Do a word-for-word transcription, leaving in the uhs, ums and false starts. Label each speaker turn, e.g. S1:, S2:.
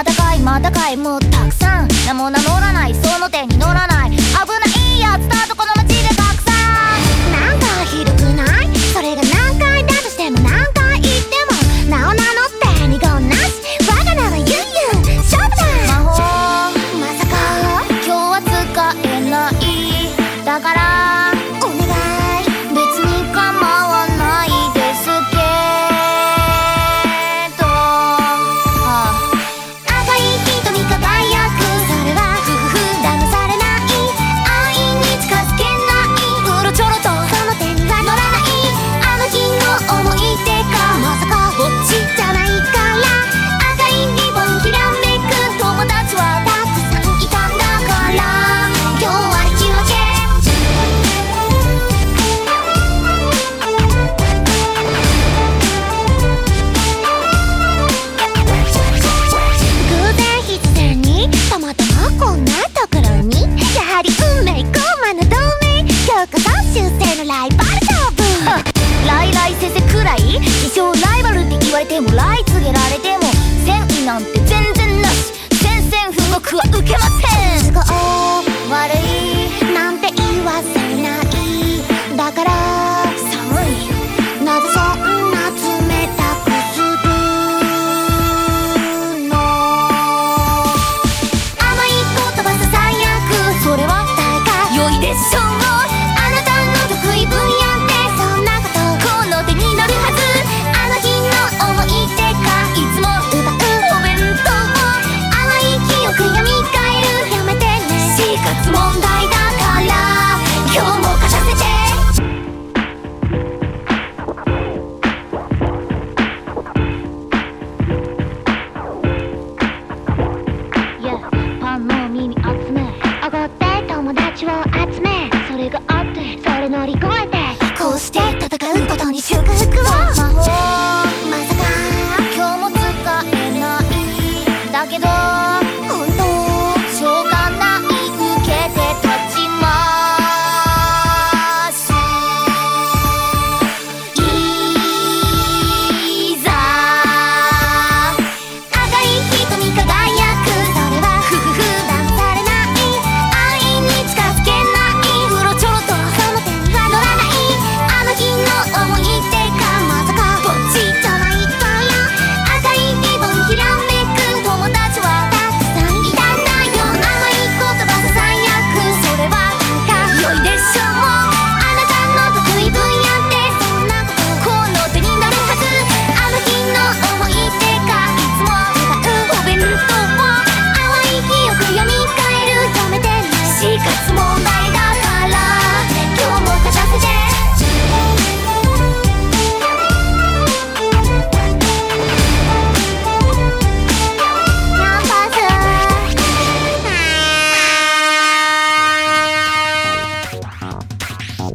S1: またかいまたかいもうたくさん名も名乗らないその手に乗らない危ないやつだとこの街で拡散
S2: なんかひどくない？それが何回だとしても何回言っても名を名乗って二言なし我が名はユンユン勝負だ
S1: 魔法
S2: まさか
S1: 今日は使えないだから
S2: お願い
S1: 別に構わないですけど、はあ、
S2: 赤い瞳輝くそれはふふふ騙されない愛に近づけないうろちょろとその手には乗らないあの日の思い出かまさかぼっちじゃないから赤いリボンきらめく友達はたくさんいたんだから今日は引き分け偶然必然にたまたまこんなところにやはり運命ゴマの同盟今日こそ終生のライバル勝負
S1: ライライ先生くらい自称ライバルって言われてもライ告げられても戦意なんて全然なし宣戦布告は受けません
S2: すごい
S1: 悪い